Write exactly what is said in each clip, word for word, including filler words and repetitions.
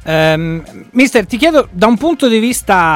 Um, mister, ti chiedo, da un punto di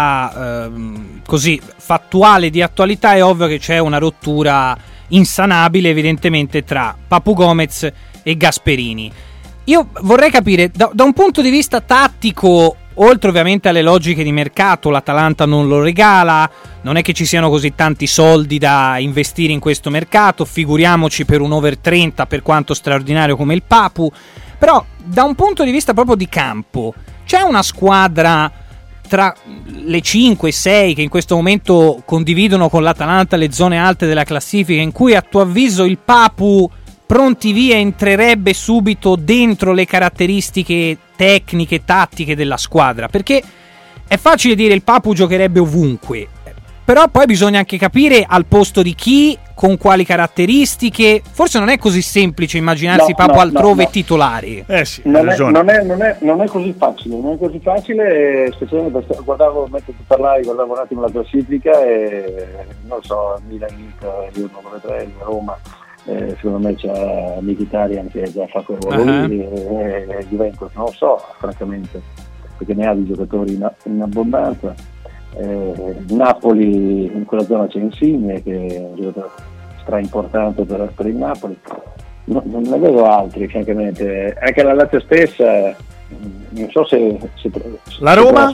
vista um, così fattuale, di attualità, è ovvio che c'è una rottura insanabile evidentemente tra Papu Gomez e Gasperini. Io vorrei capire, da, da un punto di vista tattico, oltre ovviamente alle logiche di mercato, l'Atalanta non lo regala, non è che ci siano così tanti soldi da investire in questo mercato, figuriamoci per un over trenta, per quanto straordinario come il Papu, però da un punto di vista proprio di campo, c'è una squadra tra le cinque sei che in questo momento condividono con l'Atalanta le zone alte della classifica, in cui a tuo avviso il Papu pronti via entrerebbe subito dentro le caratteristiche tecniche, tattiche della squadra? Perché è facile dire il Papu giocherebbe ovunque, però poi bisogna anche capire al posto di chi, con quali caratteristiche. Forse non è così semplice immaginarsi no, Papu no, altrove no, no. titolare. Eh sì, non, è, non, è, non, è, non è così facile, non è così facile, specialmente perché guardavo, mentre tu parlavi, guardavo un attimo la classifica e non so, Milan, Inter, io non lo vedrei, Roma. Eh, secondo me c'è Mkhitaryan che già fa quel ruolo uh-huh. lì, e, e Juventus non lo so francamente, perché ne ha di giocatori in, in abbondanza. eh, Napoli, in quella zona c'è Insigne che è un giocatore stra importante per, per il Napoli. No, non ne vedo altri francamente, anche la Lazio stessa non so se, se la Roma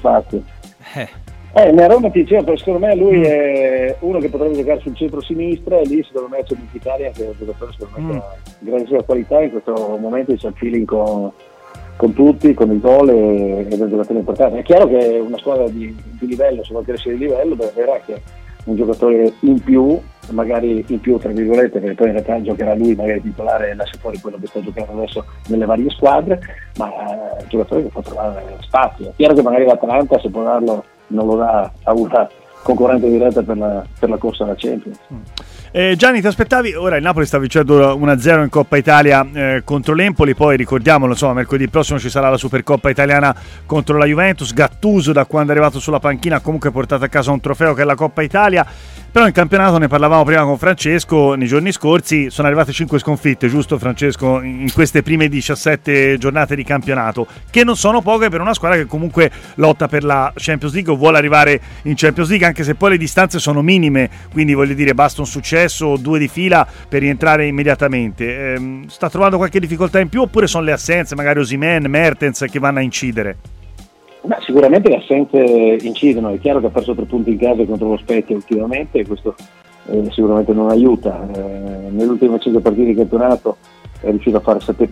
eh. Eh, nella Roma ti dicevo, secondo me lui mm. è uno che potrebbe giocare sul centro-sinistra, e lì secondo me c'è Mkhitaryan che è un giocatore secondo me mm. che ha grandissima qualità, in questo momento c'è il feeling con, con tutti, con il gol, e, ed è un giocatore importante. È chiaro che una squadra di, di livello, se vuole crescere di livello, beh, verrà che un giocatore in più, magari in più tra virgolette, perché poi in realtà giocherà lui magari titolare e lascia fuori quello che sta giocando adesso nelle varie squadre, ma è un giocatore che può trovare spazio. È chiaro che magari l'Atalanta, se può darlo, non lo dà a una concorrente diretta per la, per la corsa alla Champions. Eh, Gianni, ti aspettavi? Ora il Napoli sta vincendo uno a zero in Coppa Italia eh, contro l'Empoli, poi ricordiamolo, insomma, mercoledì prossimo ci sarà la Supercoppa italiana contro la Juventus. Gattuso, da quando è arrivato sulla panchina, ha comunque portato a casa un trofeo che è la Coppa Italia. Però in campionato, ne parlavamo prima con Francesco, nei giorni scorsi sono arrivate cinque sconfitte, giusto Francesco, in queste prime diciassette giornate di campionato, che non sono poche per una squadra che comunque lotta per la Champions League o vuole arrivare in Champions League, anche se poi le distanze sono minime, quindi voglio dire basta un successo o due di fila per rientrare immediatamente. Ehm, sta trovando qualche difficoltà in più, oppure sono le assenze, magari Osimhen, Mertens, che vanno a incidere? Beh, sicuramente le assenze incidono. È chiaro che ha perso tre punti in casa contro lo Spezia ultimamente, e questo eh, sicuramente non aiuta. Eh, nelle ultime cinque partite di campionato è riuscito a fare sette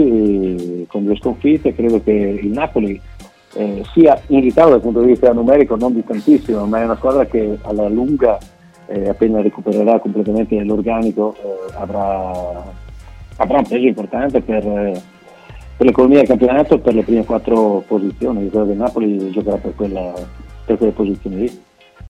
punti con due sconfitte. Credo che il Napoli eh, sia in ritardo dal punto di vista numerico, non di tantissimo, ma è una squadra che alla lunga, eh, appena recupererà completamente l'organico, eh, avrà, avrà un peso importante per... Eh, per l'economia del campionato, per le prime quattro posizioni. Io credo che il Napoli giocherà per, quella, per quelle posizioni lì.